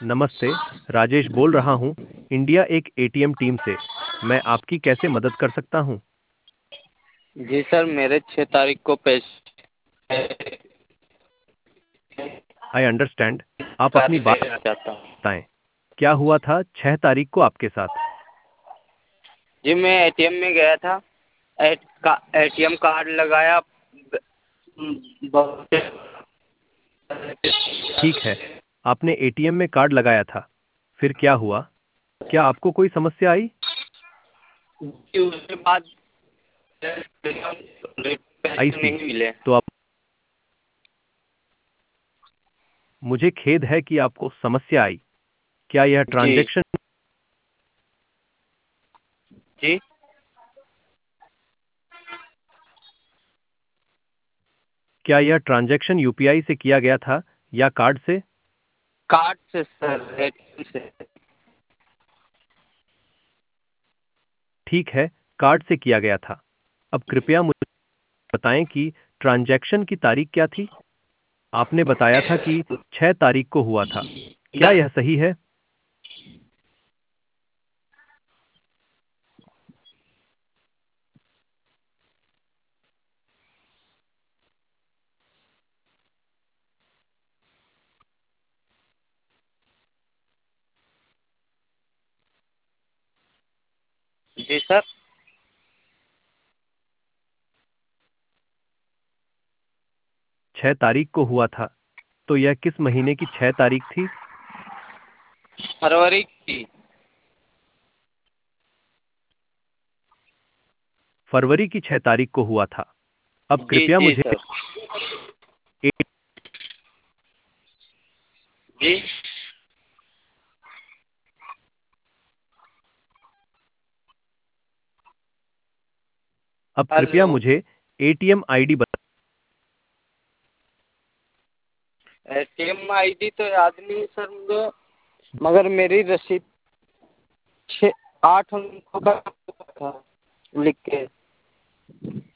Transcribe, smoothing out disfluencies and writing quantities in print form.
नमस्ते, राजेश बोल रहा हूँ, इंडिया एक एटीएम टीम से। मैं आपकी कैसे मदद कर सकता हूँ? जी सर, मेरे 6 तारीख को पैसे आई अंडरस्टैंड। आप कर अपनी बात लेना चाहता हूँ। बताएं। क्या हुआ था 6 तारीख को आपके साथ? जी मैं एटीएम में गया था। एटीएम कार्ड लगाया। बहुत ठीक है, आपने एटीएम में कार्ड लगाया था। फिर क्या हुआ? क्या आपको कोई समस्या आई? उसके बाद आई पैसे सी। नहीं मिले। तो आप मुझे खेद है कि आपको समस्या आई। क्या यह जी ट्रांजैक्शन जी क्या यह ट्रांजैक्शन यूपीआई से किया गया था या कार्ड से? कार्ड से सर, एटीएम से। ठीक है, कार्ड से किया गया था। अब कृपया मुझे बताएं कि ट्रांजैक्शन की तारीख क्या थी? आपने बताया था कि 6 तारीख को हुआ था। क्या यह सही है? जी सर। 6 तारीख को हुआ था। तो यह किस महीने की 6 तारीख थी? फरवरी की। फरवरी की 6 तारीख को हुआ था। अब जी कृपया जी मुझे सर। जी अब कृपया हेलो। मुझे एटीएम आईडी बता। एटीएम आईडी तो याद नहीं सर मुझे, मगर मेरी रसीद 6 8 अंकों का था लिख के।